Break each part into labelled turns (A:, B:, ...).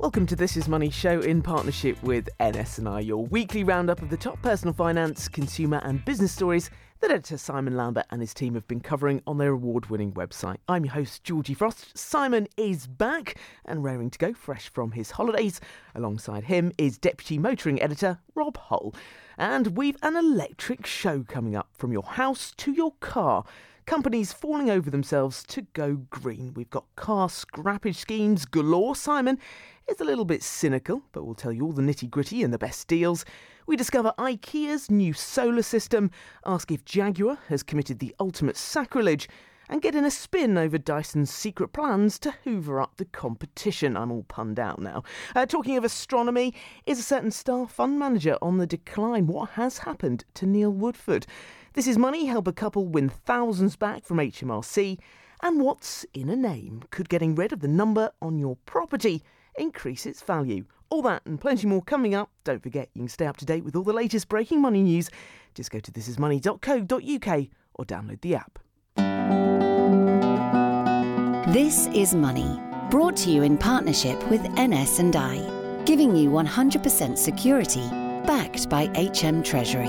A: Welcome to This Is Money show in partnership with NS&I, your weekly roundup of the top personal finance, consumer and business stories that editor Simon Lambert and his team have been covering on their award-winning website. I'm your host, Georgie Frost. Simon is back and raring to go, fresh from his holidays. Alongside him is Deputy Motoring Editor Rob Hull. And we've an electric show coming up, from your house to your car. Companies falling over themselves to go green. We've got car scrappage schemes galore. Simon is a little bit cynical, but we'll tell you all the nitty-gritty and the best deals. We discover IKEA's new solar system, ask if Jaguar has committed the ultimate sacrilege, and get in a spin over Dyson's secret plans to hoover up the competition. I'm all punned out now. Talking of astronomy, is a certain star fund manager on the decline? What has happened to Neil Woodford? This Is Money help a couple win thousands back from HMRC. And what's in a name? Could getting rid of the number on your property increase its value? All that and plenty more coming up. Don't forget, you can stay up to date with all the latest breaking money news. Just go to thisismoney.co.uk or download the app.
B: This is Money, brought to you in partnership with NS&I, giving you 100% security, backed by HM Treasury.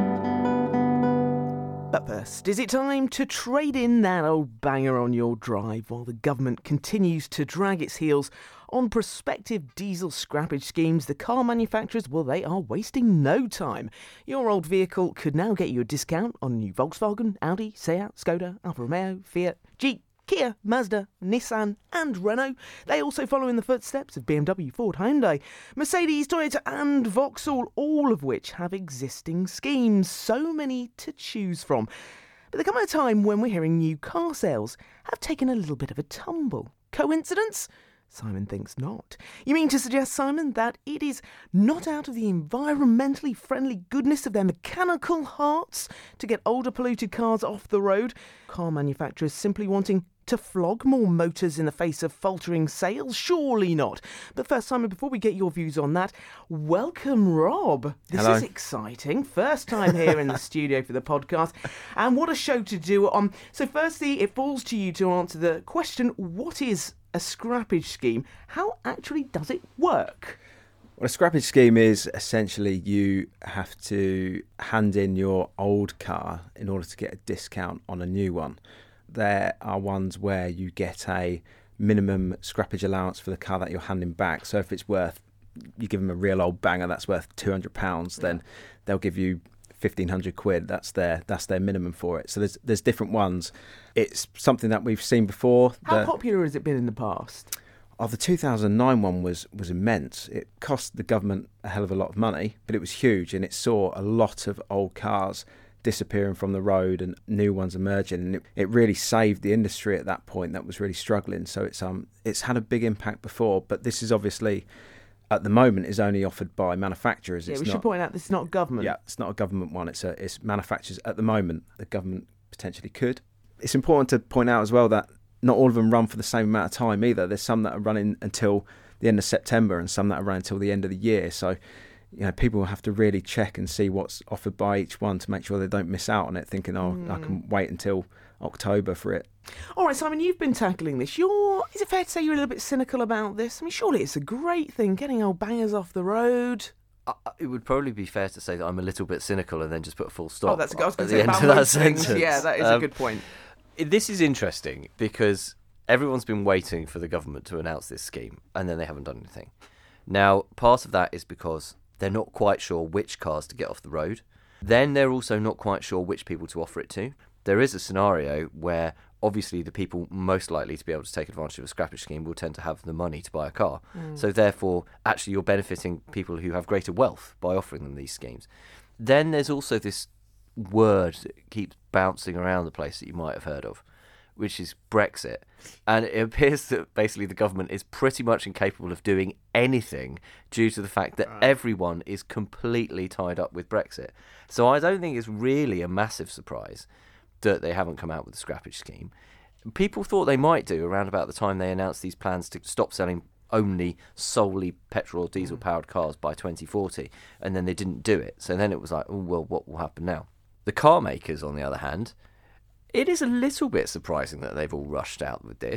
A: But first, is it time to trade in that old banger on your drive while the government continues to drag its heels on prospective diesel scrappage schemes? The car manufacturers, well, they are wasting no time. Your old vehicle could now get you a discount on new Volkswagen, Audi, Seat, Skoda, Alfa Romeo, Fiat, Jeep, Kia, Mazda, Nissan and Renault. They also follow in the footsteps of BMW, Ford, Hyundai, Mercedes, Toyota and Vauxhall, all of which have existing schemes. So many to choose from. But there comes a time when we're hearing new car sales have taken a little bit of a tumble. Coincidence? Simon thinks not. You mean to suggest, Simon, that it is not out of the environmentally friendly goodness of their mechanical hearts to get older polluted cars off the road? Car manufacturers simply wanting to flog more motors in the face of faltering sales? Surely not. But first, Simon, before we get your views on that, welcome, Rob. This
C: Hello.
A: is exciting. First time here in the studio for the podcast. And what a show to do it on. So firstly, it falls to you to answer the question, what is a scrappage scheme? How actually does it work?
C: Well, a scrappage scheme is essentially you have to hand in your old car in order to get a discount on a new one. There are ones where you get a minimum scrappage allowance for the car that you're handing back. So if it's worth, you give them a real old banger that's worth £200, then they'll give you 1,500 quid. That's their minimum for it. So there's different ones. It's something that we've seen before.
A: How popular has it been in the past?
C: The 2009 one was immense. It cost the government a hell of a lot of money, but it was huge, and it saw a lot of old cars disappearing from the road and new ones emerging, and it really saved the industry at that point that was really struggling. So it's had a big impact before, but this is obviously at the moment is only offered by manufacturers.
A: Yeah, we should point out this is not government.
C: Yeah, it's not a government one. It's manufacturers at the moment. The government potentially could. It's important to point out as well that not all of them run for the same amount of time either. There's some that are running until the end of September and some that are running until the end of the year. So, people will have to really check and see what's offered by each one to make sure they don't miss out on it, thinking, I can wait until October for it.
A: All right, Simon, you've been tackling this. Is it fair to say you're a little bit cynical about this? I mean, surely it's a great thing, getting old bangers off the road.
D: It would probably be fair to say that I'm a little bit cynical and then just put a full stop.
A: Oh, that's I was going
D: at
A: to say
D: the end
A: about
D: of that
A: most things.
D: sentence.
A: Yeah, that is a good point.
D: This is interesting because everyone's been waiting for the government to announce this scheme and then they haven't done anything. Now, part of that is because they're not quite sure which cars to get off the road. Then they're also not quite sure which people to offer it to. There is a scenario where obviously the people most likely to be able to take advantage of a scrappage scheme will tend to have the money to buy a car. So therefore, actually you're benefiting people who have greater wealth by offering them these schemes. Then there's also this word that keeps bouncing around the place that you might have heard of, which is Brexit. And it appears that basically the government is pretty much incapable of doing anything due to the fact that everyone is completely tied up with Brexit. So I don't think it's really a massive surprise that they haven't come out with a scrappage scheme. People thought they might do around about the time they announced these plans to stop selling only solely petrol or diesel powered cars by 2040, and then they didn't do it. So then it was like, oh, well, what will happen now? The car makers, on the other hand, it is a little bit surprising that they've all rushed out with this,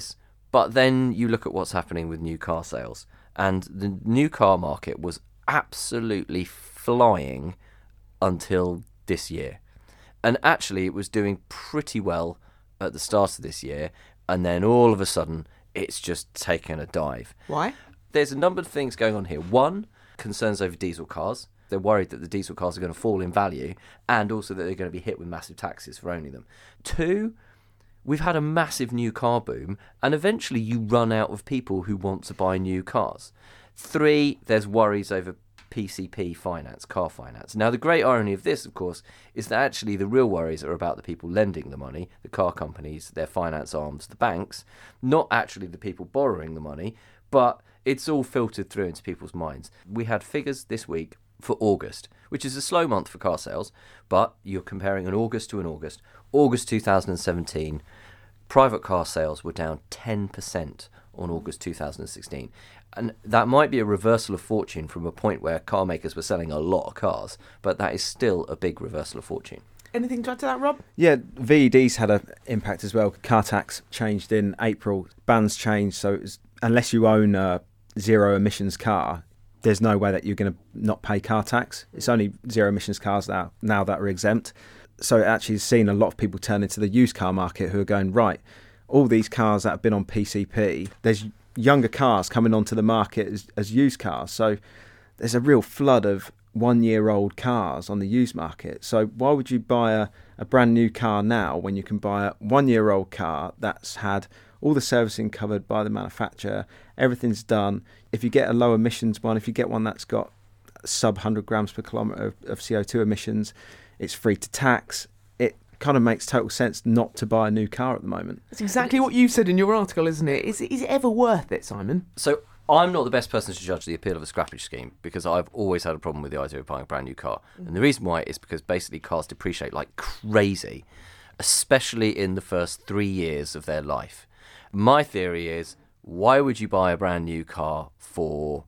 D: But then you look at what's happening with new car sales, and the new car market was absolutely flying until this year. And actually it was doing pretty well at the start of this year, and then all of a sudden it's just taken a dive.
A: Why?
D: There's a number of things going on here. One, concerns over diesel cars. They're worried that the diesel cars are going to fall in value, and also that they're going to be hit with massive taxes for owning them. Two, we've had a massive new car boom, and eventually you run out of people who want to buy new cars. Three, there's worries over PCP finance, car finance. Now, the great irony of this, of course, is that actually the real worries are about the people lending the money, the car companies, their finance arms, the banks, not actually the people borrowing the money, but it's all filtered through into people's minds. We had figures this week for August, which is a slow month for car sales, but you're comparing an August to an August. August 2017, private car sales were down 10% on August 2016. And that might be a reversal of fortune from a point where car makers were selling a lot of cars, but that is still a big reversal of fortune.
A: Anything to add to that, Rob?
C: Yeah, VED's had an impact as well. Car tax changed in April. Bans changed, so it's, unless you own a zero emissions car, there's no way that you're going to not pay car tax. It's only zero emissions cars now that are exempt. So it actually has seen a lot of people turn into the used car market who are going, right, all these cars that have been on PCP, there's younger cars coming onto the market as used cars. So there's a real flood of 1-year-old cars on the used market. So why would you buy a brand new car now when you can buy a 1-year-old car that's had all the servicing covered by the manufacturer, everything's done. If you get a low emissions one, if you get one that's got sub 100 grams per kilometre of CO2 emissions, it's free to tax. It kind of makes total sense not to buy a new car at the moment.
A: That's exactly what you said in your article, isn't it? Is it ever worth it, Simon?
D: So I'm not the best person to judge the appeal of a scrappage scheme, because I've always had a problem with the idea of buying a brand new car. And the reason why is because basically cars depreciate like crazy, especially in the first 3 years of their life. My theory is, why would you buy a brand new car for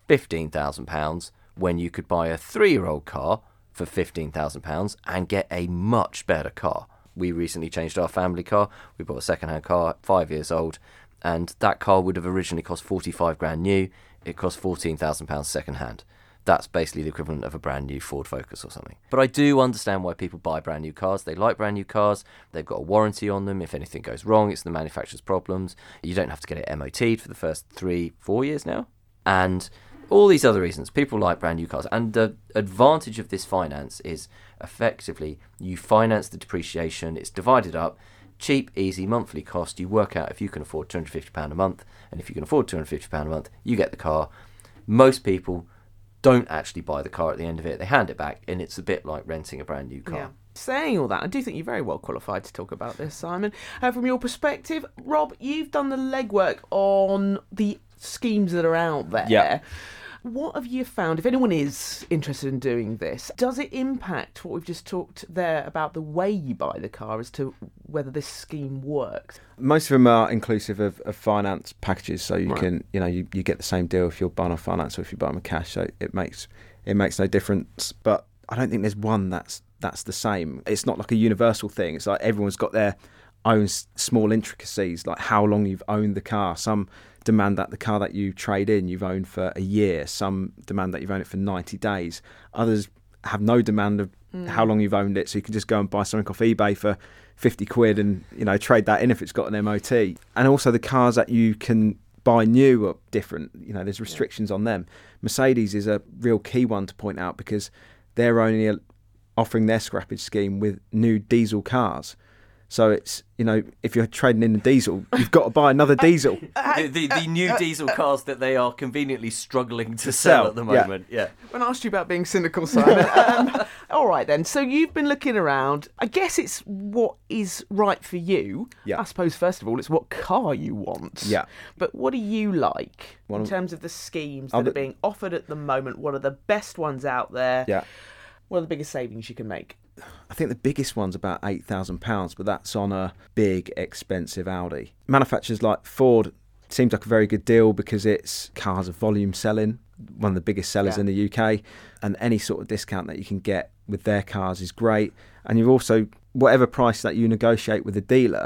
D: £15,000 when you could buy a 3-year-old car for £15,000 and get a much better car? We recently changed our family car. We bought a second-hand car, 5 years old, and that car would have originally cost 45 grand new. It cost £14,000 second-hand. That's basically the equivalent of a brand new Ford Focus or something. But I do understand why people buy brand new cars. They like brand new cars. They've got a warranty on them. If anything goes wrong, it's the manufacturer's problems. You don't have to get it MOT'd for the first 3-4 years now. And all these other reasons. People like brand new cars. And the advantage of this finance is effectively you finance the depreciation. It's divided up. Cheap, easy, monthly cost. You work out if you can afford £250 a month. And if you can afford £250 a month, you get the car. Most people don't actually buy the car at the end of it. They hand it back, and it's a bit like renting a brand new car.
A: Yeah. Saying all that, I do think you're very well qualified to talk about this, Simon. From your perspective, Rob, you've done the legwork on the schemes that are out there.
C: Yeah.
A: What have you found, if anyone is interested in doing this, does it impact what we've just talked there about the way you buy the car as to whether this scheme works?
C: Most of them are inclusive of finance packages, so you
A: Right.
C: can, you get the same deal if you're buying on finance or if you buy them with cash. So it makes no difference. But I don't think there's one that's the same. It's not like a universal thing. It's like everyone's got their own small intricacies, like how long you've owned the car. Some demand that the car that you trade in you've owned for a year. Some demand that you've owned it for 90 days. Others have no demand of how long you've owned it, so you can just go and buy something off eBay for 50 quid and trade that in if it's got an MOT. And also the cars that you can buy new are different. There's restrictions on them. Mercedes is a real key one to point out because they're only offering their scrappage scheme with new diesel cars. So it's, if you're trading in a diesel, you've got to buy another diesel.
D: The new diesel cars that they are conveniently struggling to sell at the moment. Yeah.
A: When I asked you about being cynical, Simon. All right, then. So you've been looking around. I guess it's what is right for you.
C: Yeah.
A: I suppose, first of all, it's what car you want.
C: Yeah.
A: But what do you like in terms of the schemes that are being offered at the moment? What are the best ones out there?
C: Yeah.
A: What are the biggest savings you can make?
C: I think the biggest one's about £8,000, but that's on a big, expensive Audi. Manufacturers like Ford seems like a very good deal because its cars are volume selling, one of the biggest sellers in the UK, and any sort of discount that you can get with their cars is great. And you've also, whatever price that you negotiate with the dealer,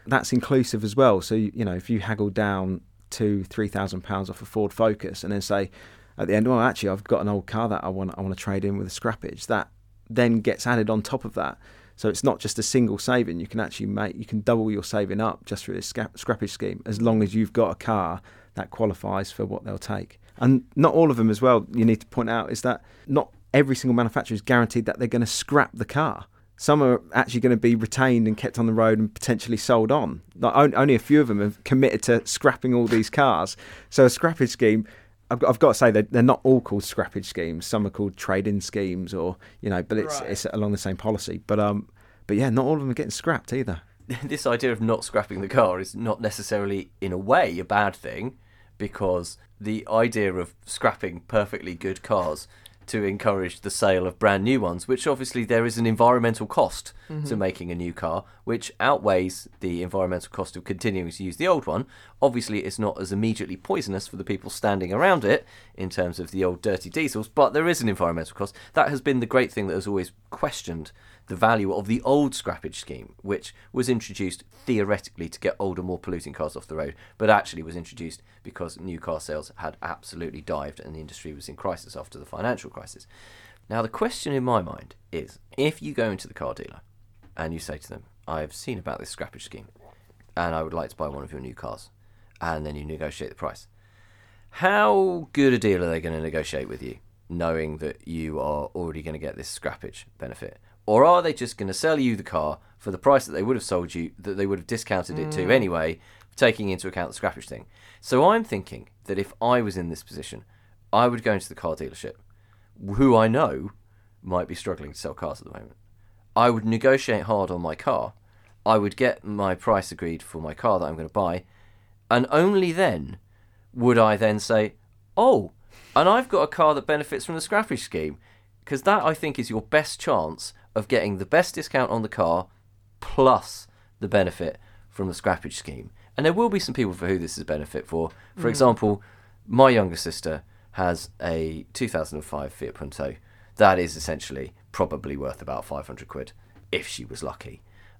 C: that's inclusive as well. So, you know, if you haggle down £2,000-3,000 off a Ford Focus and then say at the end, well, actually, I've got an old car that I want to trade in with a scrappage, that then gets added on top of that. So it's not just a single saving. You can actually you can double your saving up just through this scrappage scheme, as long as you've got a car that qualifies for what they'll take. And not all of them as well, you need to point out, is that not every single manufacturer is guaranteed that they're going to scrap the car. Some are actually going to be retained and kept on the road and potentially sold on. Like, only a few of them have committed to scrapping all these cars. So a scrappage scheme, I've got to say they're not all called scrappage schemes. Some are called trade-in schemes, or but it's along the same policy. But yeah, not all of them are getting scrapped either.
D: This idea of not scrapping the car is not necessarily, in a way, a bad thing, because the idea of scrapping perfectly good cars to encourage the sale of brand new ones, which obviously there is an environmental cost to making a new car, which outweighs the environmental cost of continuing to use the old one. Obviously, it's not as immediately poisonous for the people standing around it in terms of the old dirty diesels, but there is an environmental cost. That has been the great thing that has always questioned the value of the old scrappage scheme, which was introduced theoretically to get older, more polluting cars off the road, but actually was introduced because new car sales had absolutely dived and the industry was in crisis after the financial crisis. Now, the question in my mind is, if you go into the car dealer and you say to them, I've seen about this scrappage scheme and I would like to buy one of your new cars, and then you negotiate the price, how good a deal are they going to negotiate with you, knowing that you are already going to get this scrappage benefit? Or are they just going to sell you the car for the price that they would have sold you, that they would have discounted it to anyway, taking into account the scrappage thing? So I'm thinking that if I was in this position, I would go into the car dealership, who I know might be struggling to sell cars at the moment. I would negotiate hard on my car. I would get my price agreed for my car that I'm going to buy, and only then would I then say, oh, and I've got a car that benefits from the scrappage scheme, because that, I think, is your best chance of getting the best discount on the car plus the benefit from the scrappage scheme. And there will be some people for who this is a benefit for. For example, my younger sister has a 2005 Fiat Punto that is essentially probably worth about 500 quid if she was lucky.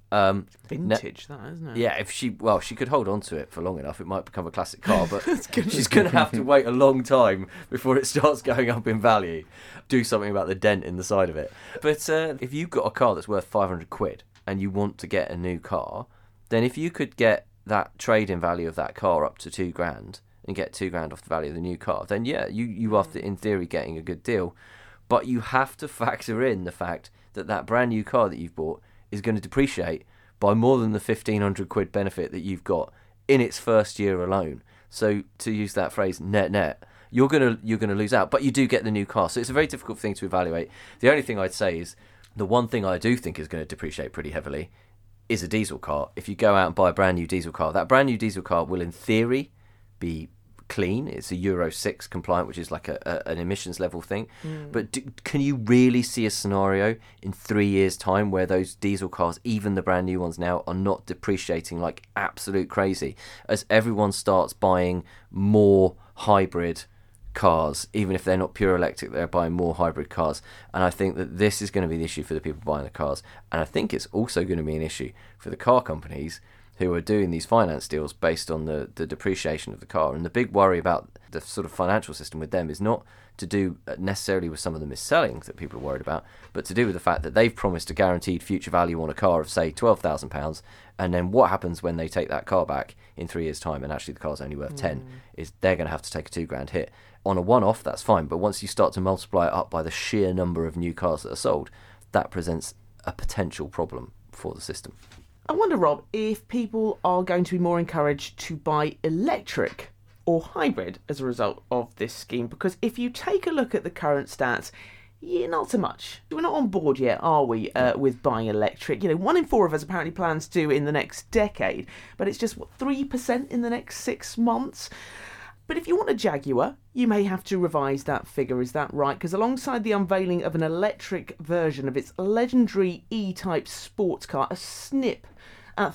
A: Vintage, that, isn't it?
D: Yeah, if she could hold on to it for long enough, it might become a classic car, but she's going to have to wait a long time before it starts going up in value. Do something about the dent in the side of it. But if you've got a car that's worth 500 quid and you want to get a new car, then if you could get that trade-in value of that car up to £2,000 and get £2,000 off the value of the new car, then yeah, you are in theory getting a good deal. But you have to factor in the fact that that brand new car that you've bought is going to depreciate by more than the 1,500 quid benefit that you've got in its first year alone. So to use that phrase, net, you're gonna lose out, but you do get the new car. So it's a very difficult thing to evaluate. The only thing I'd say is the one thing I do think is going to depreciate pretty heavily is a diesel car. If you go out and buy a brand new diesel car, that brand new diesel car will in theory be clean. It's a Euro 6 compliant, which is like an emissions level thing. But can you really see a scenario in 3 years' time where those diesel cars, even the brand new ones now, are not depreciating like absolute crazy as everyone starts buying more hybrid cars? Even if they're not pure electric, they're buying more hybrid cars. And I think that this is going to be the issue for the people buying the cars. And I think it's also going to be an issue for the car companies who are doing these finance deals based on the depreciation of the car. And the big worry about the sort of financial system with them is not to do necessarily with some of the mis-selling that people are worried about, but to do with the fact that they've promised a guaranteed future value on a car of, say, £12,000, and then what happens when they take that car back in 3 years' time and actually the car's only worth 10, is they're going to have to take a £2,000 hit. On a one-off, that's fine, but once you start to multiply it up by the sheer number of new cars that are sold, that presents a potential problem for the system.
A: I wonder, Rob, if people are going to be more encouraged to buy electric or hybrid as a result of this scheme, because if you take a look at the current stats, yeah, not so much. We're not on board yet, are we, with buying electric? 1 in 4 of us apparently plans to in the next decade, but it's just, 3% in the next 6 months? But if you want a Jaguar, you may have to revise that figure, is that right? Because alongside the unveiling of an electric version of its legendary E-Type sports car, a Snip, at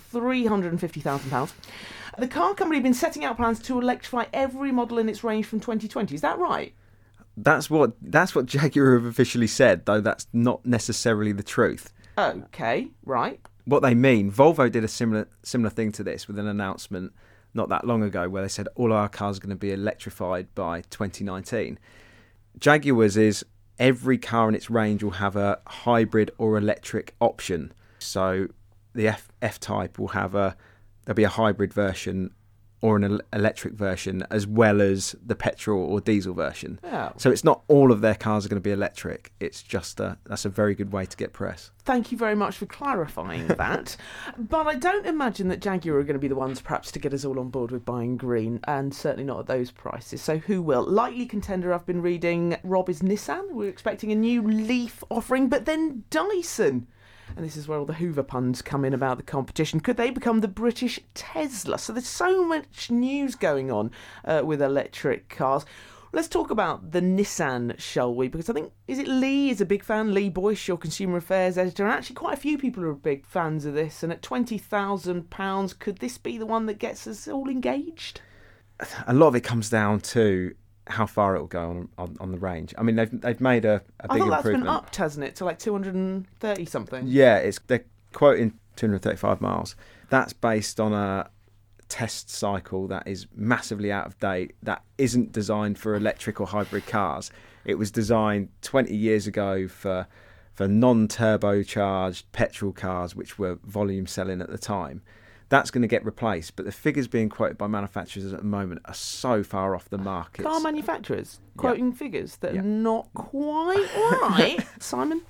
A: £350,000, the car company have been setting out plans to electrify every model in its range from 2020. Is that right?
C: That's what Jaguar have officially said, though that's not necessarily the truth.
A: Okay, right.
C: what they mean, Volvo did a similar thing to this with an announcement not that long ago where they said all our cars are going to be electrified by 2019. Jaguar's is every car in its range will have a hybrid or electric option. So the F-Type will have there'll be a hybrid version or an electric version as well as the petrol or diesel version.
A: Yeah.
C: So it's not all of their cars are going to be electric. It's just that's a very good way to get press.
A: Thank you very much for clarifying that. But I don't imagine that Jaguar are going to be the ones perhaps to get us all on board with buying green, and certainly not at those prices. So who will? Likely contender I've been reading, Rob, is Nissan. We're expecting a new Leaf offering, but then Dyson. And this is where all the Hoover puns come in about the competition. Could they become the British Tesla? So there's so much news going on with electric cars. Let's talk about the Nissan, shall we? Because I think, is it Lee is a big fan? Lee Boyce, your consumer affairs editor. And actually quite a few people are big fans of this. And at £20,000, could this be the one that gets us all engaged?
C: A lot of it comes down to how far it will go on the range. I mean, they've made a big improvement.
A: I thought that's been upped, hasn't it, to like 230 something?
C: Yeah, they're quoting 235 miles. That's based on a test cycle that is massively out of date, that isn't designed for electric or hybrid cars. It was designed 20 years ago for non-turbocharged petrol cars, which were volume selling at the time. That's going to get replaced, but the figures being quoted by manufacturers at the moment are so far off the mark.
A: Car manufacturers quoting figures that are not quite right. Simon?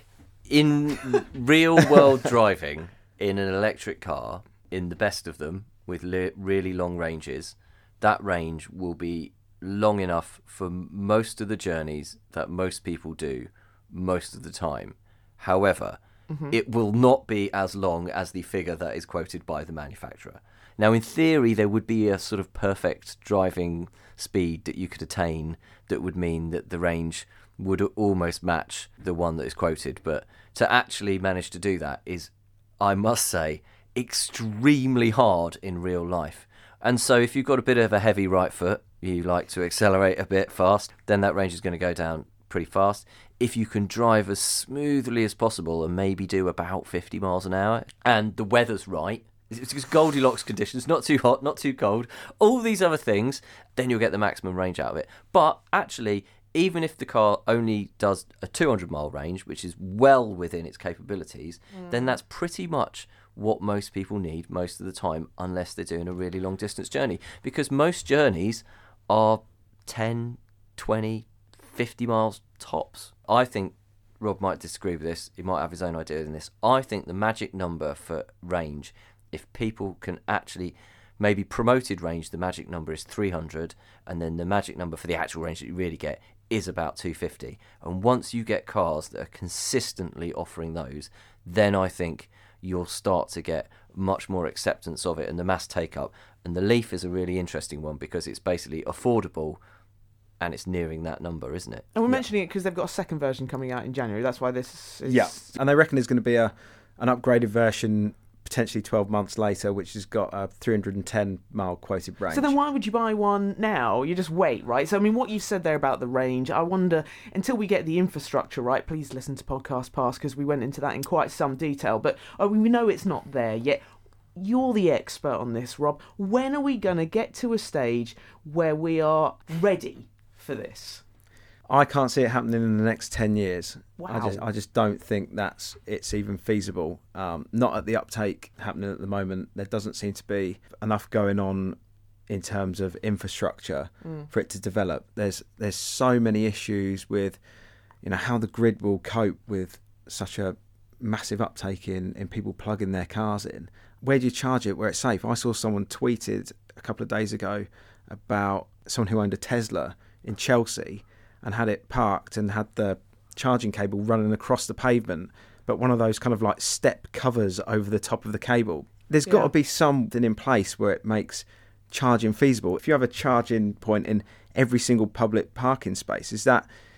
D: In real-world driving, in an electric car, in the best of them, with really long ranges, that range will be long enough for most of the journeys that most people do most of the time. However, it will not be as long as the figure that is quoted by the manufacturer. Now, in theory, there would be a sort of perfect driving speed that you could attain that would mean that the range would almost match the one that is quoted. But to actually manage to do that is, I must say, extremely hard in real life. And so if you've got a bit of a heavy right foot, you like to accelerate a bit fast, then that range is going to go down pretty fast. If you can drive as smoothly as possible and maybe do about 50 miles an hour, and the weather's right, it's just Goldilocks conditions, not too hot, not too cold, all these other things, then you'll get the maximum range out of it. But actually, even if the car only does a 200-mile range, which is well within its capabilities, then that's pretty much what most people need most of the time, unless they're doing a really long distance journey. Because most journeys are 10, 20, 50 miles tops. I think Rob might disagree with this. He might have his own idea in this. I think the magic number for range, if people can actually, maybe promoted range, the magic number is 300, and then the magic number for the actual range that you really get is about 250. And once you get cars that are consistently offering those, then I think you'll start to get much more acceptance of it and the mass take-up. And the Leaf is a really interesting one because it's basically affordable, and it's nearing that number, isn't it?
A: And we're mentioning it because they've got a second version coming out in January. That's why this is...
C: Yeah, and they reckon there's going to be an upgraded version potentially 12 months later, which has got a 310-mile quoted range.
A: So then why would you buy one now? You just wait, right? So, I mean, what you've said there about the range, I wonder, until we get the infrastructure right, please listen to Podcast Pass because we went into that in quite some detail, but we know it's not there yet. You're the expert on this, Rob. When are we going to get to a stage where we are ready for this?
C: I can't see it happening in the next 10 years.
A: Wow.
C: I just don't think it's even feasible. Not at the uptake happening at the moment. There doesn't seem to be enough going on in terms of infrastructure for it to develop. There's so many issues with, how the grid will cope with such a massive uptake in people plugging their cars in. Where do you charge it where it's safe? I saw someone tweeted a couple of days ago about someone who owned a Tesla in Chelsea and had it parked and had the charging cable running across the pavement, but one of those kind of like step covers over the top of the cable. There's got to be something in place where it makes charging feasible. If you have a charging point in every single public parking space, is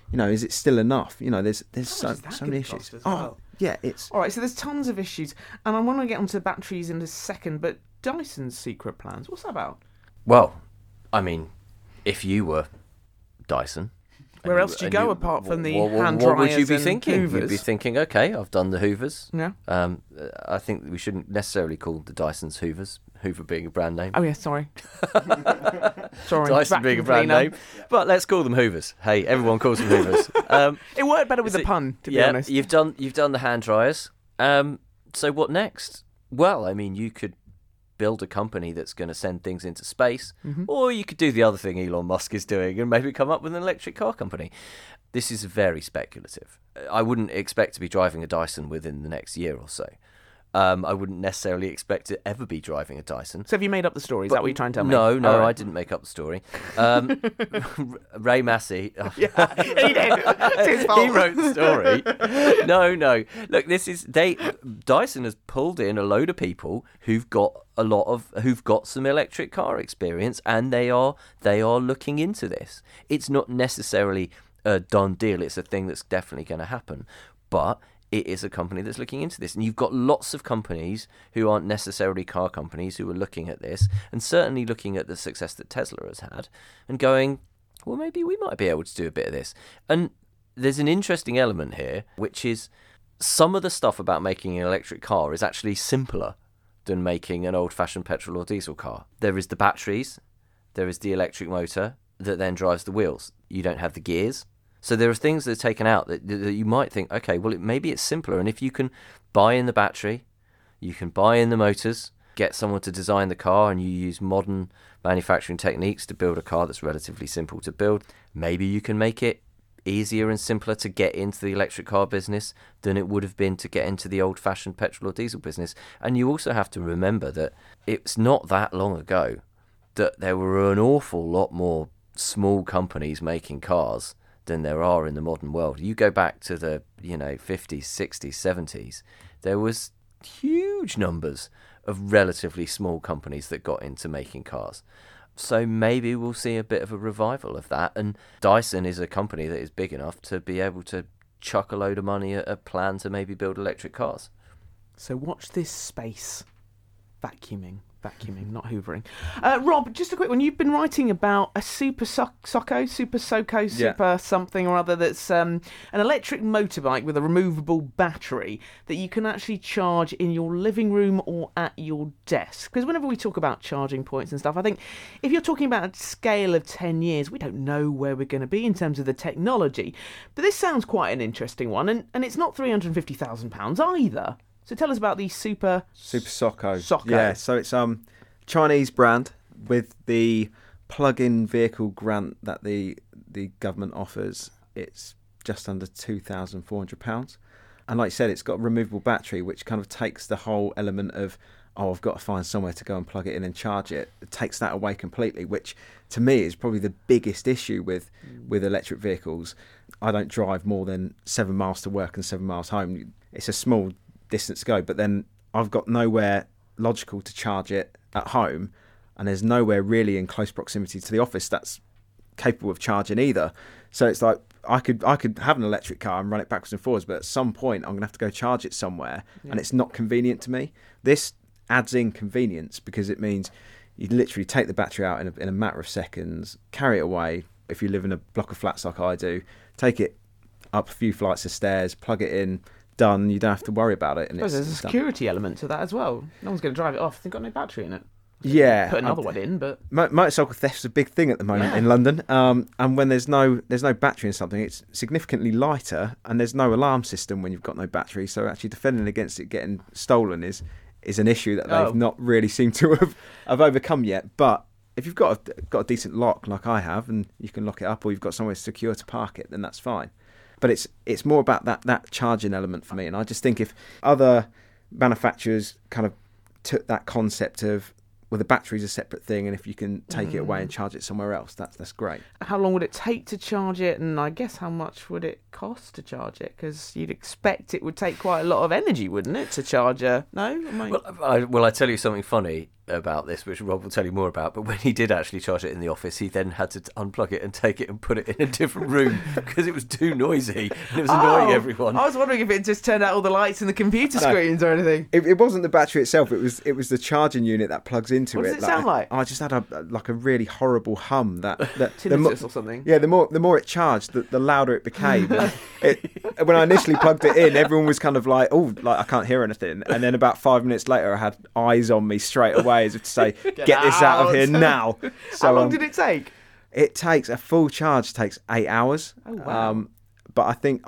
C: it still enough? There's so many issues. It's...
A: All right, so there's tons of issues, and I want to get onto batteries in a second, but Dyson's secret plans, what's that about?
D: Well, I mean, if you were Dyson,
A: Where else do you go apart from the hand
D: What would you
A: dryers
D: be
A: and
D: thinking?
A: Hoovers?
D: You'd be thinking, okay, I've done the Hoovers.
A: Yeah.
D: I think we shouldn't necessarily call the Dysons Hoovers, Hoover being a brand name.
A: Oh, yeah, sorry. Sorry.
D: Dyson being a brand
A: Vacuum
D: name. But let's call them Hoovers. Hey, everyone calls them Hoovers.
A: cleaner. It worked better with the pun, to be honest.
D: You've done the hand dryers. So what next? Well, I mean, you could build a company that's going to send things into space, or you could do the other thing Elon Musk is doing and maybe come up with an electric car company. This is very speculative. I wouldn't expect to be driving a Dyson within the next year or so. I wouldn't necessarily expect to ever be driving a Dyson.
A: So have you made up the story? Is that what you're trying to tell me?
D: No,
A: All right.
D: I didn't make up the story. Ray Massey.
A: Yeah, he did. It's his fault.
D: He wrote the story. No. Look, Dyson has pulled in a load of people who've got some electric car experience, and they are looking into this. It's not necessarily a done deal. It's a thing that's definitely going to happen, but it is a company that's looking into this. And you've got lots of companies who aren't necessarily car companies who are looking at this, and certainly looking at the success that Tesla has had and going, well, maybe we might be able to do a bit of this. And there's an interesting element here, which is some of the stuff about making an electric car is actually simpler than making an old-fashioned petrol or diesel car. There is the batteries, there is the electric motor that then drives the wheels. You don't have the gears. So there are things that are taken out that you might think, okay, well, maybe it's simpler. And if you can buy in the battery, you can buy in the motors, get someone to design the car, and you use modern manufacturing techniques to build a car that's relatively simple to build, maybe you can make it easier and simpler to get into the electric car business than it would have been to get into the old-fashioned petrol or diesel business. And you also have to remember that it's not that long ago that there were an awful lot more small companies making cars than there are in the modern world. You go back to the 50s, 60s, 70s, there was huge numbers of relatively small companies that got into making cars. So maybe we'll see a bit of a revival of that, and Dyson is a company that is big enough to be able to chuck a load of money at a plan to maybe build electric cars.
A: So watch this space. Vacuuming, not hoovering. Rob, just a quick one. You've been writing about a Super Soco, Super something or other that's an electric motorbike with a removable battery that you can actually charge in your living room or at your desk. Because whenever we talk about charging points and stuff, I think if you're talking about a scale of 10 years, we don't know where we're going to be in terms of the technology. But this sounds quite an interesting one, and it's not £350,000 either. So tell us about the Super Soco.
C: Yeah, so it's Chinese brand with the plug-in vehicle grant that the government offers. It's just under £2,400. And like you said, it's got a removable battery, which kind of takes the whole element of, I've got to find somewhere to go and plug it in and charge it. It takes that away completely, which to me is probably the biggest issue with electric vehicles. I don't drive more than 7 miles to work and 7 miles home. It's a small distance to go, but then I've got nowhere logical to charge it at home, and there's nowhere really in close proximity to the office that's capable of charging either. So it's like I could have an electric car and run it backwards and forwards, but at some point I'm going to have to go charge it somewhere, and it's not convenient to me. This adds in convenience because it means you literally take the battery out in a matter of seconds, carry it away. If you live in a block of flats like I do, take it up a few flights of stairs, plug it in, done. You don't have to worry about it. And
A: there's a security element to that as well. No one's going to drive it off. They've got no battery in it.
C: Yeah,
A: Put another one in, but
C: motorcycle theft's a big thing at the moment in London. And when there's no battery in something, it's significantly lighter, and there's no alarm system when you've got no battery. So actually defending against it getting stolen is an issue that they've not really seemed to have overcome yet. But if you've got a decent lock like I have, and you can lock it up, or you've got somewhere secure to park it, then that's fine. But it's more about that charging element for me. And I just think if other manufacturers kind of took that concept of, well, the battery's a separate thing, and if you can take it away and charge it somewhere else, that's great. How
A: long would it take to charge it? And I guess how much would it cost to charge it? Because you'd expect it would take quite a lot of energy, wouldn't it, to charge a... No?
D: Well, I tell you something funny. about this, which Rob will tell you more about, but when he did actually charge it in the office, he then had to unplug it and take it and put it in a different room because it was too noisy and it was annoying everyone.
A: I was wondering if it just turned out all the lights in the computer screens or anything.
C: It wasn't the battery itself, it was the charging unit that plugs into
A: What
C: it.
A: does it sound like?
C: I just had a really horrible hum that
A: Tinnitus or something.
C: Yeah, the more it charged, the louder it became. When I initially plugged it in, everyone was kind of like, oh, like I can't hear anything. And then about 5 minutes later, I had eyes on me straight away as if to say, get this out of here now. So,
A: how long did it take?
C: It takes, a full charge takes 8 hours.
A: Oh, wow.
C: But I think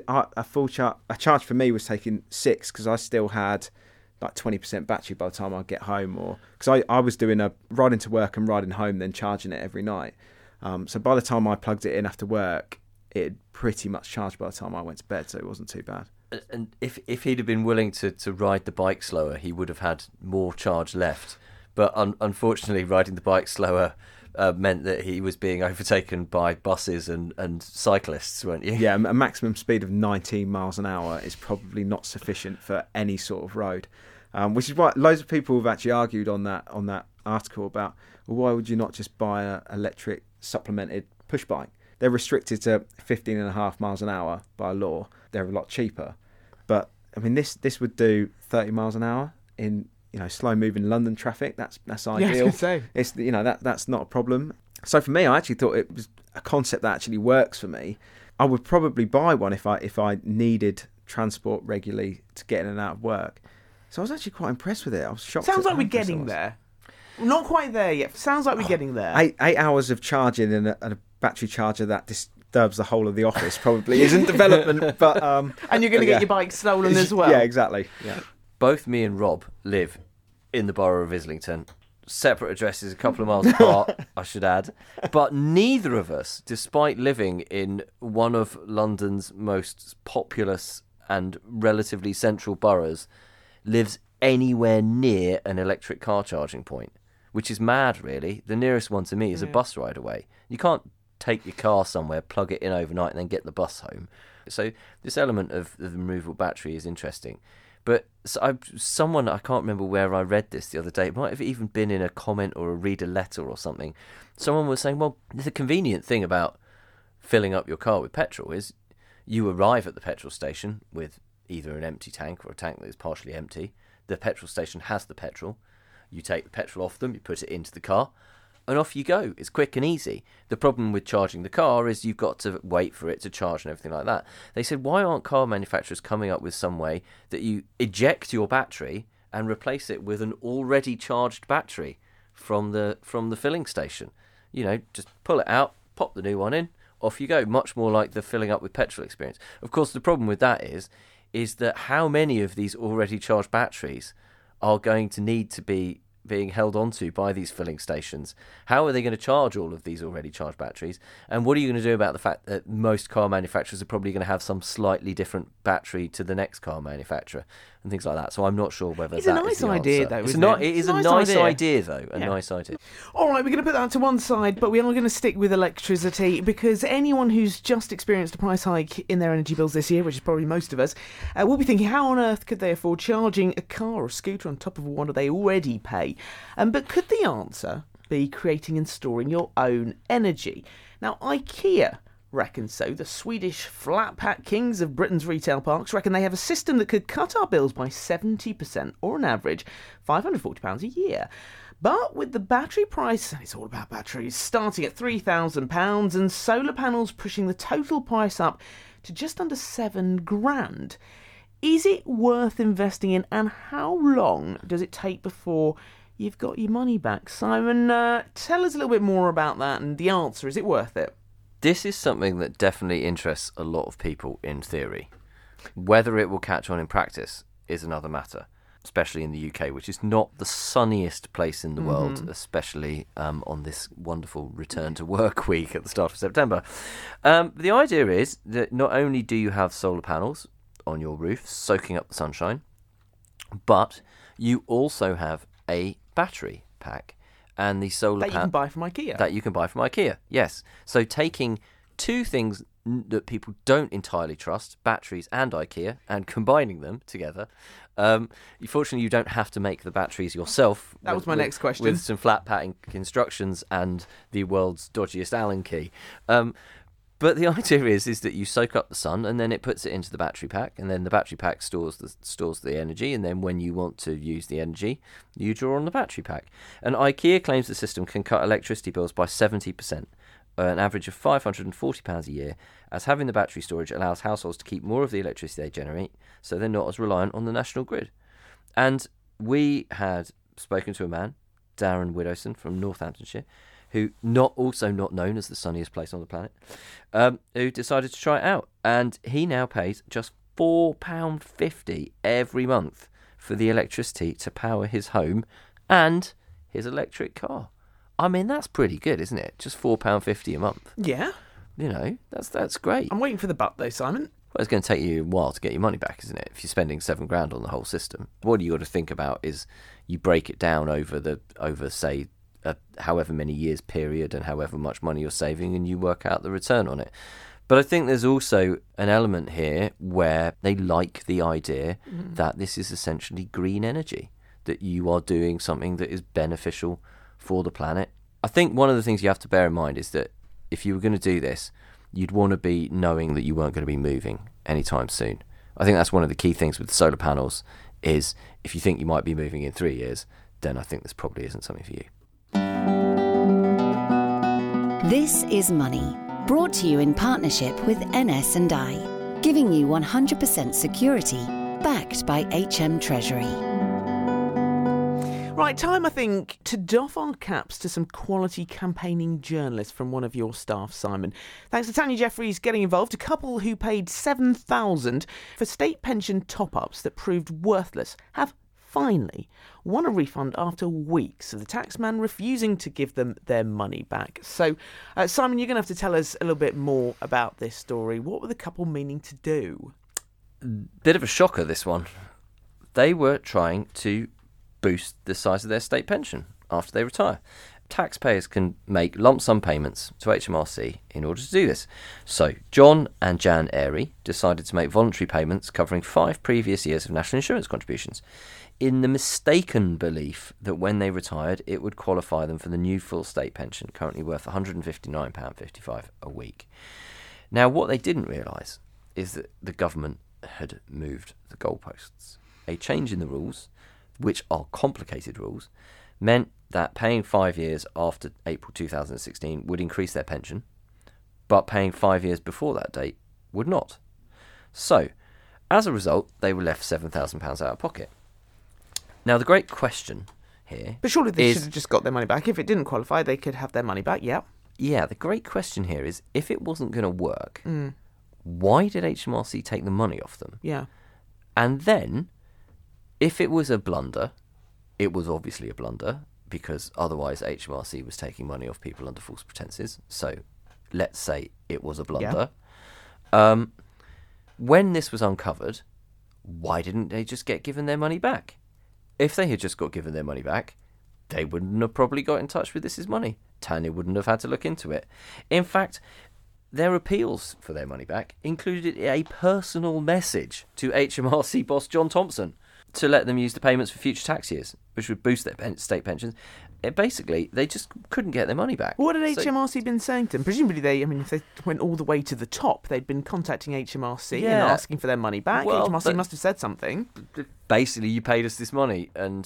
C: a charge for me was taking 6 because I still had like 20% battery by the time I get home, or because I was doing a riding to work and riding home, then charging it every night. So by the time I plugged it in after work, it had pretty much charged by the time I went to bed, so it wasn't too bad.
D: And if he'd have been willing to ride the bike slower, he would have had more charge left. But unfortunately, riding the bike slower meant that he was being overtaken by buses and cyclists, weren't you?
C: Yeah, a maximum speed of 19 miles an hour is probably not sufficient for any sort of road, which is why loads of people have actually argued on that article about, well, why would you not just buy an electric supplemented push bike? They're restricted to 15.5 miles an hour by law. They're a lot cheaper. But I mean, this would do 30 miles an hour in slow moving London traffic. That's ideal.
A: Yeah, I was gonna say.
C: It's that's not a problem. So for me, I actually thought it was a concept that actually works for me. I would probably buy one if I needed transport regularly to get in and out of work. So I was actually quite impressed with it. I was shocked.
A: Sounds like
C: how
A: we're
C: impressed I
A: getting
C: was.
A: there. Not quite there yet. Sounds like we're getting there.
C: 8 hours of charging and a battery charger that disturbs the whole of the office probably isn't development. But
A: and you're going to get your bike stolen as well.
C: Yeah, exactly. Yeah.
D: Both me and Rob live in the borough of Islington. Separate addresses, a couple of miles apart, I should add. But neither of us, despite living in one of London's most populous and relatively central boroughs, lives anywhere near an electric car charging point, which is mad, really. The nearest one to me is a bus ride away. You can't take your car somewhere, plug it in overnight, and then get the bus home. So this element of the removable battery is interesting. But someone, I can't remember where I read this the other day, it might have even been in a comment or a reader letter or something. Someone was saying, well, the convenient thing about filling up your car with petrol is you arrive at the petrol station with either an empty tank or a tank that is partially empty. The petrol station has the petrol. You take the petrol off them, you put it into the car, and off you go. It's quick and easy. The problem with charging the car is you've got to wait for it to charge and everything like that. They said, why aren't car manufacturers coming up with some way that you eject your battery and replace it with an already charged battery from the filling station? Just pull it out, pop the new one in, off you go. Much more like the filling up with petrol experience. Of course, the problem with that is that how many of these already charged batteries are going to need to be being held onto by these filling stations? How are they going to charge all of these already charged batteries? And what are you going to do about the fact that most car manufacturers are probably going to have some slightly different battery to the next car manufacturer and things like that? So I'm not sure whether
A: it's
D: that
A: a nice
D: is the
A: idea,
D: answer.
A: though.
D: It is a nice idea, though. A nice idea.
A: All right, we're going to put that to one side, but we are going to stick with electricity because anyone who's just experienced a price hike in their energy bills this year, which is probably most of us, will be thinking, how on earth could they afford charging a car or scooter on top of one that they already pay? But could the answer be creating and storing your own energy? Now, IKEA reckons so. The Swedish flat-pack kings of Britain's retail parks reckon they have a system that could cut our bills by 70%, or on average £540 a year. But with the battery price, and it's all about batteries, starting at £3,000 and solar panels pushing the total price up to just under £7,000, is it worth investing in, and how long does it take before you've got your money back? Simon, tell us a little bit more about that, and the answer, is it worth it?
D: This is something that definitely interests a lot of people in theory. Whether it will catch on in practice is another matter, especially in the UK, which is not the sunniest place in the world, especially on this wonderful return to work week at the start of September. The idea is that not only do you have solar panels on your roof soaking up the sunshine, but you also have a battery pack. And the solar
A: that you can buy from IKEA.
D: That you can buy from IKEA, yes. So taking two things that people don't entirely trust, batteries and IKEA, and combining them together. Fortunately, you don't have to make the batteries yourself.
A: That was my next question.
D: With some flat pack instructions and the world's dodgiest Allen key. But the idea is that you soak up the sun, and then it puts it into the battery pack, and then the battery pack stores the energy, and then when you want to use the energy, you draw on the battery pack. And IKEA claims the system can cut electricity bills by 70%, an average of £540 a year, as having the battery storage allows households to keep more of the electricity they generate, so they're not as reliant on the national grid. And we had spoken to a man, Darren Widdowson from Northamptonshire, who not known as the sunniest place on the planet, who decided to try it out. And he now pays just £4.50 every month for the electricity to power his home and his electric car. I mean, that's pretty good, isn't it? Just £4.50 a month.
A: Yeah.
D: You know, that's great.
A: I'm waiting for the but though, Simon.
D: Well, it's going to take you a while to get your money back, isn't it? If you're spending £7,000 on the whole system, what you got to think about is you break it down over say, however many years period and however much money you're saving, and you work out the return on it. But I think there's also an element here where they like the idea that this is essentially green energy, that you are doing something that is beneficial for the planet. I think one of the things you have to bear in mind is that if you were going to do this, you'd want to be knowing that you weren't going to be moving anytime soon. I think that's one of the key things with the solar panels is if you think you might be moving in 3 years, then I think this probably isn't something for you.
B: This is Money, brought to you in partnership with NS&I, giving you 100% security, backed by HM Treasury.
A: Right, time, I think, to doff our caps to some quality campaigning journalists from one of your staff, Simon. Thanks to Tanya Jeffries getting involved, a couple who paid $7,000 for state pension top-ups that proved worthless have finally won a refund after weeks of the taxman refusing to give them their money back. So, Simon, you're going to have to tell us a little bit more about this story. What were the couple meaning to do?
D: Bit of a shocker, this one. They were trying to boost the size of their state pension after they retire. Taxpayers can make lump sum payments to HMRC in order to do this. So John and Jan Airy decided to make voluntary payments covering 5 previous years of national insurance contributions in the mistaken belief that when they retired it would qualify them for the new full state pension, currently worth £159.55 a week. Now what they didn't realise is that the government had moved the goalposts. A change in the rules, which are complicated rules, meant that paying 5 years after April 2016 would increase their pension, but paying 5 years before that date would not. So, as a result, they were left £7,000 out of pocket. Now, the great question here...
A: But surely they should have just got their money back. If it didn't qualify, they could have their money back, yeah.
D: Yeah, the great question here is, if it wasn't going to work, why did HMRC take the money off them?
A: Yeah.
D: And then, if it was a blunder, it was obviously a blunder, because otherwise HMRC was taking money off people under false pretences. So let's say it was a blunder. Yeah. When this was uncovered, why didn't they just get given their money back? If they had just got given their money back, they wouldn't have probably got in touch with This Is Money. Tanya wouldn't have had to look into it. In fact, their appeals for their money back included a personal message to HMRC boss John Thompson to let them use the payments for future tax years, which would boost their state pensions. Basically, they just couldn't get their money back.
A: What had HMRC been saying to them? Presumably, if they went all the way to the top, they'd been contacting HMRC and asking for their money back. Well, HMRC must have said something.
D: Basically, you paid us this money, and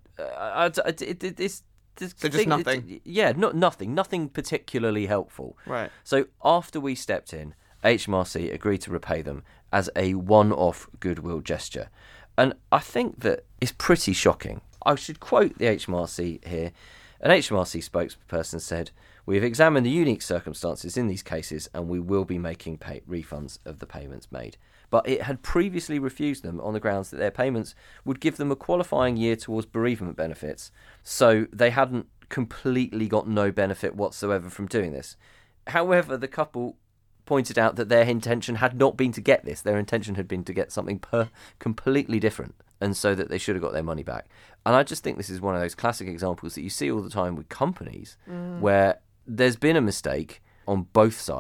D: it's
A: so just nothing.
D: Nothing particularly helpful.
A: Right.
D: So after we stepped in, HMRC agreed to repay them as a one-off goodwill gesture. And I think that is pretty shocking. I should quote the HMRC here. An HMRC spokesperson said, "We have examined the unique circumstances in these cases and we will be making refunds of the payments made." But it had previously refused them on the grounds that their payments would give them a qualifying year towards bereavement benefits. So they hadn't completely got no benefit whatsoever from doing this. However, the couple pointed out that their intention had not been to get this. Their intention had been to get something completely different, and so that they should have got their money back. And I just think this is one of those classic examples that you see all the time with companies where there's been a mistake on both sides,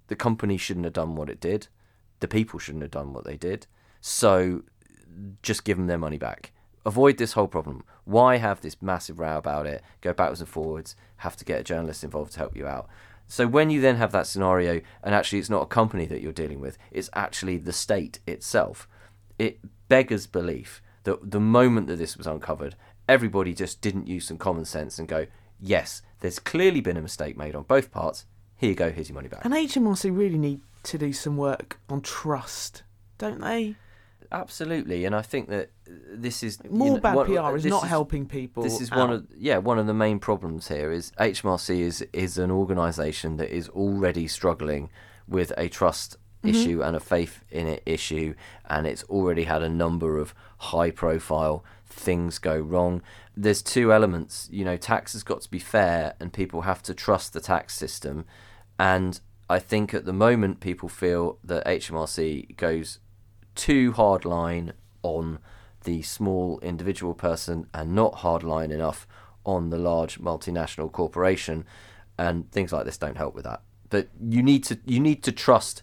D: The company shouldn't have done what it did. The people shouldn't have done what they did. So just give them their money back. Avoid this whole problem. Why have this massive row about it, go backwards and forwards, have to get a journalist involved to help you out? So when you then have that scenario, and actually it's not a company that you're dealing with, it's actually the state itself, it beggars belief that the moment that this was uncovered, everybody just didn't use some common sense and go, yes, there's clearly been a mistake made on both parts. Here you go, here's your money back.
A: And HMRC really need to do some work on trust, don't they?
D: Absolutely, and I think that this is
A: more bad PR is not helping people.
D: This is one of the main problems here. Is HMRC is an organisation that is already struggling with a trust issue and a faith in it issue, and it's already had a number of high-profile things go wrong. There's two elements. Tax has got to be fair, and people have to trust the tax system. And I think at the moment people feel that HMRC goes too hard line on the small individual person and not hard line enough on the large multinational corporation, and things like this don't help with that. But you need to trust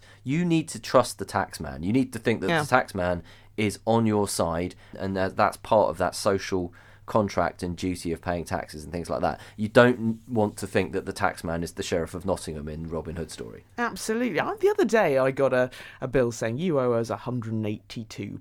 D: the tax man. You need to think that the tax man is on your side, and that's part of that social contract and duty of paying taxes and things like that. You don't want to think that the taxman is the Sheriff of Nottingham in Robin Hood story.
A: Absolutely. The other day I got a bill saying you owe us £182.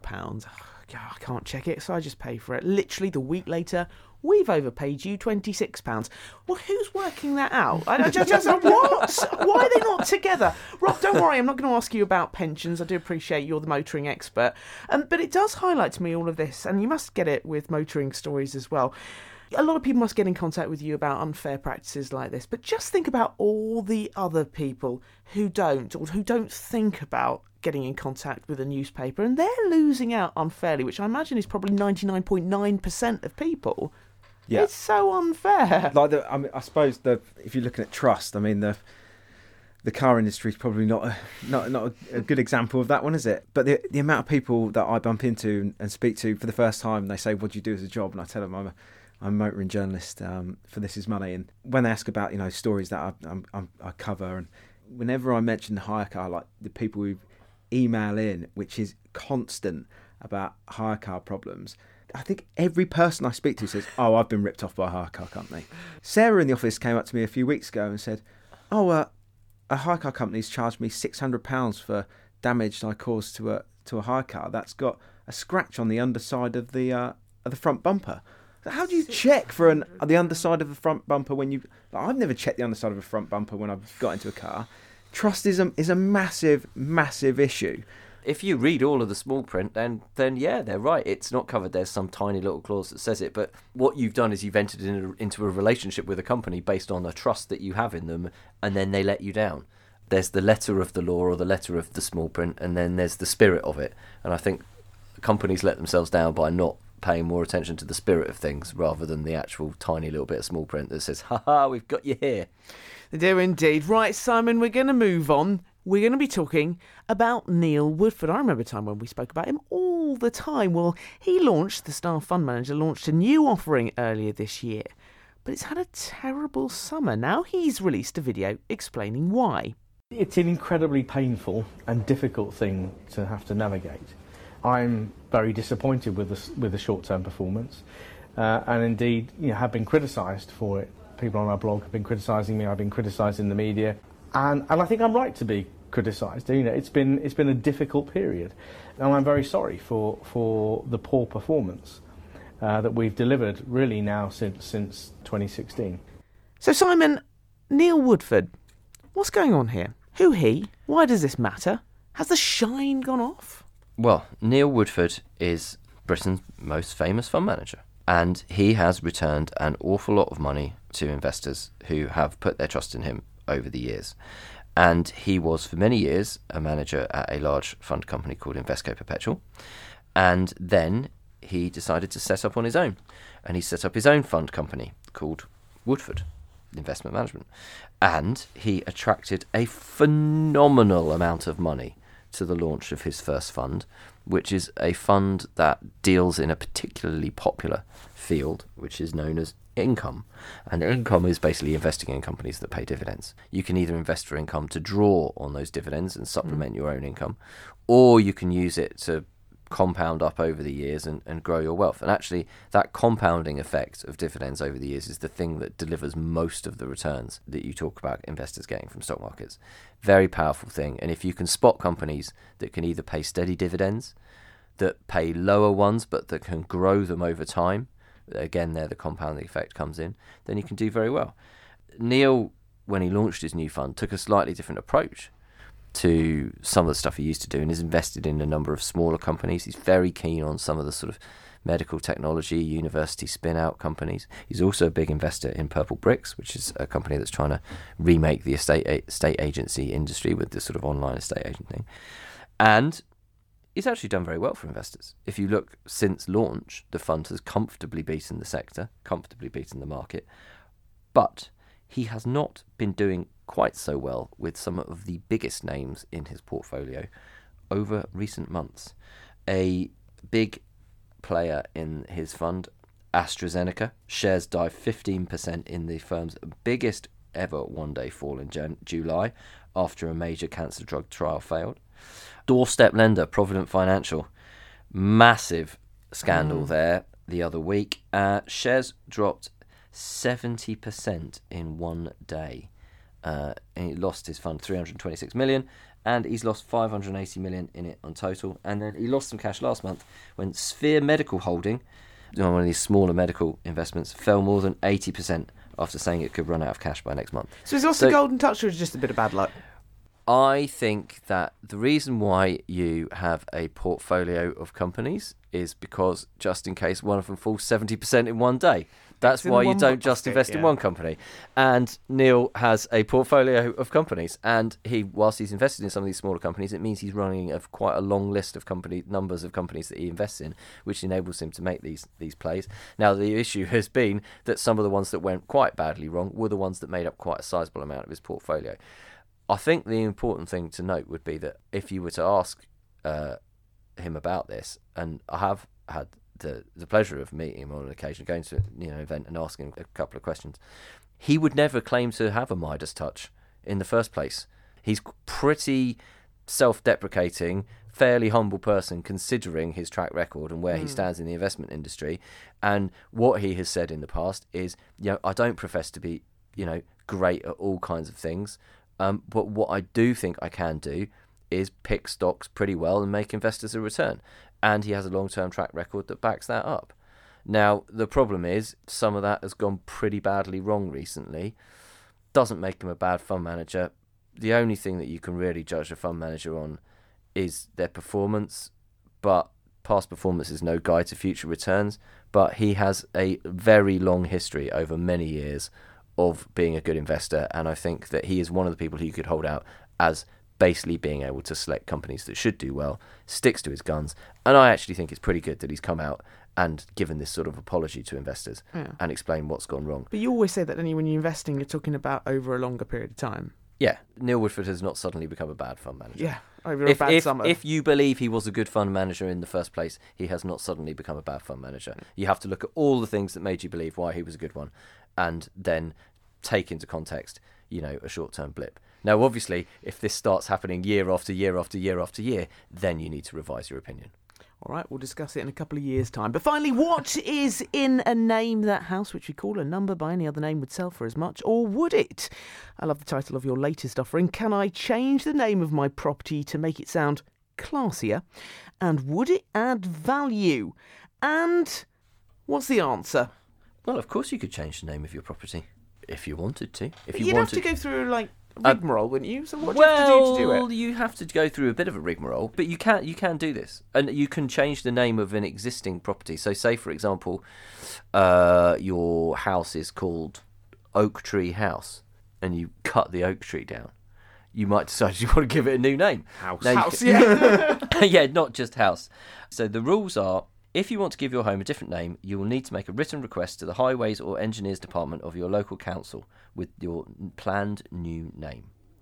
A: I can't check it, so I just pay for it. Literally the week later, we've overpaid you £26. Well, who's working that out? I just what? Why are they not together? Rob, don't worry, I'm not going to ask you about pensions. I do appreciate you're the motoring expert. But it does highlight to me all of this, and you must get it with motoring stories as well. A lot of people must get in contact with you about unfair practices like this, but just think about all the other people who don't, or who don't think about getting in contact with a newspaper, and they're losing out unfairly, which I imagine is probably 99.9% of people. Yeah. It's so unfair.
C: I suppose if you're looking at trust, the car industry is probably not a good example of that one, is it? But the amount of people that I bump into and speak to for the first time, they say, "What do you do as a job?" And I tell them I'm a motoring journalist for This Is Money. And when they ask about stories that I cover, and whenever I mention the hire car, like the people who email in, which is constant about hire car problems, I think every person I speak to says, "Oh, I've been ripped off by a hire car company." Sarah in the office came up to me a few weeks ago and said, "Oh, a hire car company's charged me £600 for damage I caused to a hire car that's got a scratch on the underside of the front bumper." How do you check for the underside of the front bumper when you? I've never checked the underside of a front bumper when I've got into a car. Trust is a massive, massive issue.
D: If you read all of the small print, then yeah, they're right. It's not covered. There's some tiny little clause that says it. But what you've done is you've entered into a relationship with a company based on a trust that you have in them, and then they let you down. There's the letter of the law or the letter of the small print, and then there's the spirit of it. And I think companies let themselves down by not paying more attention to the spirit of things rather than the actual tiny little bit of small print that says, "Ha ha, we've got you here."
A: They do indeed. Right, Simon, we're going to move on. We're going to be talking about Neil Woodford. I remember a time when we spoke about him all the time. Well, the Star Fund Manager, launched a new offering earlier this year, but it's had a terrible summer. Now he's released a video explaining why.
E: It's an incredibly painful and difficult thing to have to navigate. I'm very disappointed with the short-term performance, and indeed, have been criticised for it. People on our blog have been criticising me. I've been criticised in the media, and I think I'm right to be criticised. It's been a difficult period, and I'm very sorry for the poor performance that we've delivered really now since 2016.
A: So Simon, Neil Woodford, what's going on here? Who he? Why does this matter? Has the shine gone off?
D: Well, Neil Woodford is Britain's most famous fund manager, and he has returned an awful lot of money to investors who have put their trust in him over the years. And he was for many years a manager at a large fund company called Invesco Perpetual, and then he decided to set up on his own, and he set up his own fund company called Woodford Investment Management, and he attracted a phenomenal amount of money to the launch of his first fund, which is a fund that deals in a particularly popular field, which is known as income. And income is basically investing in companies that pay dividends. You can either invest for income to draw on those dividends and supplement your own income, or you can use it to compound up over the years and grow your wealth. And actually, that compounding effect of dividends over the years is the thing that delivers most of the returns that you talk about investors getting from stock markets. Very powerful thing. And if you can spot companies that can either pay steady dividends, that pay lower ones, but that can grow them over time, again, there the compounding effect comes in, then you can do very well. Neil, when he launched his new fund, took a slightly different approach to some of the stuff he used to do and is invested in a number of smaller companies. He's very keen on some of the sort of medical technology, university spin-out companies. He's also a big investor in Purple Bricks, which is a company that's trying to remake the estate agency industry with this sort of online estate agent thing. And it's actually done very well for investors. If you look since launch, the fund has comfortably beaten the sector, comfortably beaten the market. But he has not been doing quite so well with some of the biggest names in his portfolio over recent months. A big player in his fund, AstraZeneca, shares dive 15% in the firm's biggest ever one-day fall in July after a major cancer drug trial failed. Doorstep lender, Provident Financial, massive scandal there the other week. Shares dropped 70% in one day. And he lost his fund 326 million, and he's lost 580 million in it on total. And then he lost some cash last month when Sphere Medical Holding, one of these smaller medical investments, fell more than 80% after saying it could run out of cash by next month.
A: So he's lost the golden touch, or is it just a bit of bad luck?
D: I think that the reason why you have a portfolio of companies is because just in case one of them falls 70% in one day. That's why you don't just invest in one company. And Neil has a portfolio of companies, and whilst he's invested in some of these smaller companies, it means he's running quite a long list of numbers of companies that he invests in, which enables him to make these plays. Now, the issue has been that some of the ones that went quite badly wrong were the ones that made up quite a sizable amount of his portfolio. I think the important thing to note would be that if you were to ask him about this, and I have had the pleasure of meeting him on an occasion, going to an event and asking him a couple of questions, he would never claim to have a Midas touch in the first place. He's pretty self-deprecating, fairly humble person considering his track record and where he stands in the investment industry. And what he has said in the past is, I don't profess to be, great at all kinds of things. But what I do think I can do is pick stocks pretty well and make investors a return. And he has a long-term track record that backs that up. Now, the problem is some of that has gone pretty badly wrong recently. Doesn't make him a bad fund manager. The only thing that you can really judge a fund manager on is their performance, but past performance is no guide to future returns. But he has a very long history over many years of being a good investor, and I think that he is one of the people who you could hold out as basically being able to select companies that should do well, sticks to his guns, and I actually think it's pretty good that he's come out and given this sort of apology to investors and explained what's gone wrong.
A: But you always say that when you're investing, you're talking about over a longer period of time.
D: Yeah, Neil Woodford has not suddenly become a bad fund manager.
A: Yeah, over a bad summer.
D: If you believe he was a good fund manager in the first place, he has not suddenly become a bad fund manager. You have to look at all the things that made you believe why he was a good one, and then take into context, a short-term blip. Now, obviously, if this starts happening year after year after year after year, then you need to revise your opinion.
A: All right, we'll discuss it in a couple of years' time. But finally, what is in a name that house, which we call a number by any other name, would sell for as much, or would it? I love the title of your latest offering. Can I change the name of my property to make it sound classier? And would it add value? And what's the answer?
D: Well, of course you could change the name of your property if you wanted to.
A: You'd have to go through, rigmarole, wouldn't you? So what do you have to do to do it?
D: Well, you have to go through a bit of a rigmarole, but you can do this, and you can change the name of an existing property. So, say for example, your house is called Oak Tree House, and you cut the oak tree down. You might decide you want to give it a new name.
A: House, yeah.
D: Yeah, not just house. So the rules are: if you want to give your home a different name, you will need to make a written request to the Highways or Engineers Department of your local council with your planned new name.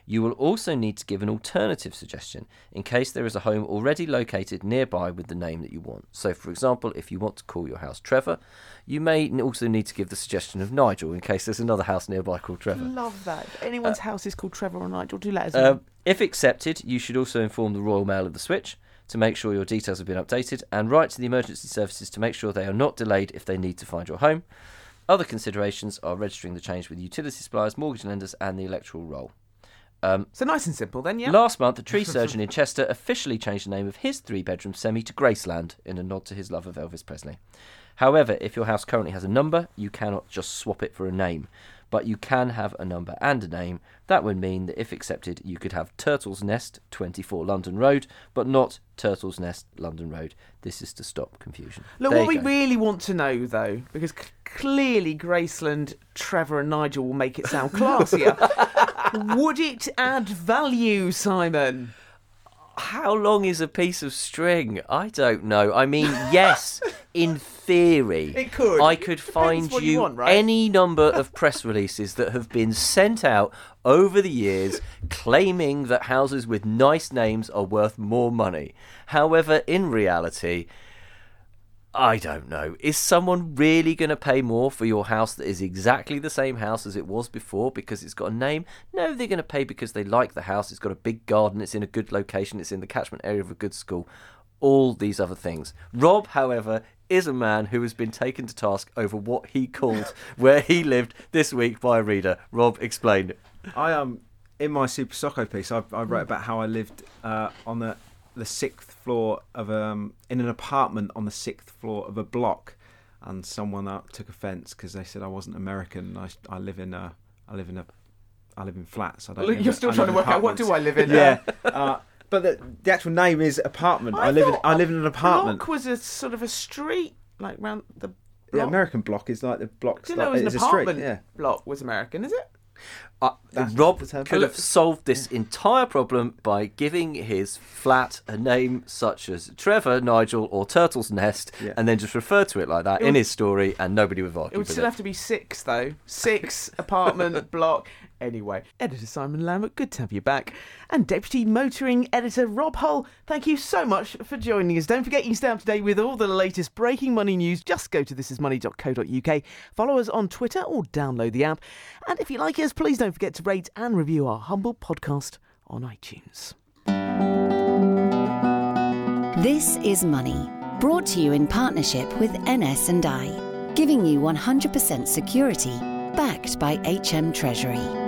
D: You will also need to give an alternative suggestion in case there is a home already located nearby with the name that you want. So, for example, if you want to call your house Trevor, you may also need to give the suggestion of Nigel in case there's another house nearby called Trevor.
A: Love that. If anyone's house is called Trevor or Nigel, do let us know.
D: If accepted, you should also inform the Royal Mail of the switch to make sure your details have been updated, and write to the emergency services to make sure they are not delayed if they need to find your home. Other considerations are registering the change with utility suppliers, mortgage lenders, and the electoral roll.
A: So nice and simple then, yeah?
D: Last month, a tree surgeon in Chester officially changed the name of his 3-bedroom semi to Graceland in a nod to his love of Elvis Presley. However, if your house currently has a number, you cannot just swap it for a name. But you can have a number and a name. That would mean that if accepted, you could have Turtle's Nest, 24 London Road, but not Turtle's Nest, London Road. This is to stop confusion.
A: Look, what we really want to know, though, because clearly Graceland, Trevor and Nigel will make it sound classier. Would it add value, Simon?
D: How long is a piece of string? I don't know. I mean, yes, in theory,
A: it could.
D: I could find you
A: want, right?
D: any number of press releases that have been sent out over the years claiming that houses with nice names are worth more money. However, in reality, I don't know. Is someone really going to pay more for your house that is exactly the same house as it was before because it's got a name? No, they're going to pay because they like the house. It's got a big garden. It's in a good location. It's in the catchment area of a good school. All these other things. Rob, however, is a man who has been taken to task over what he called where he lived this week by a reader. Rob, explain.
C: In my Super Socko piece, I wrote about how I lived on the 6th floor of in an apartment on the 6th floor of a block, and someone took offence because they said I wasn't American. I live in flats. I don't.
A: You're still trying to work out what do I live in?
C: Yeah, but the actual name is apartment. I live in an apartment.
A: Block was a sort of a street, like round the block.
C: The American block is like the block.
A: Didn't know it was an apartment block was American, is it?
D: Rob could have solved this entire problem by giving his flat a name such as Trevor, Nigel, or Turtle's Nest, and then just refer to it like that in his story, and nobody would argue with it.
A: It would still have to be 6, though. 6 apartment block. Anyway, Editor Simon Lambert, good to have you back. And Deputy Motoring Editor Rob Hull, thank you so much for joining us. Don't forget you can stay up to date with all the latest breaking money news. Just go to thisismoney.co.uk, follow us on Twitter or download the app. And if you like us, please don't forget to rate and review our humble podcast on iTunes.
B: This is Money, brought to you in partnership with NS&I, giving you 100% security, backed by HM Treasury.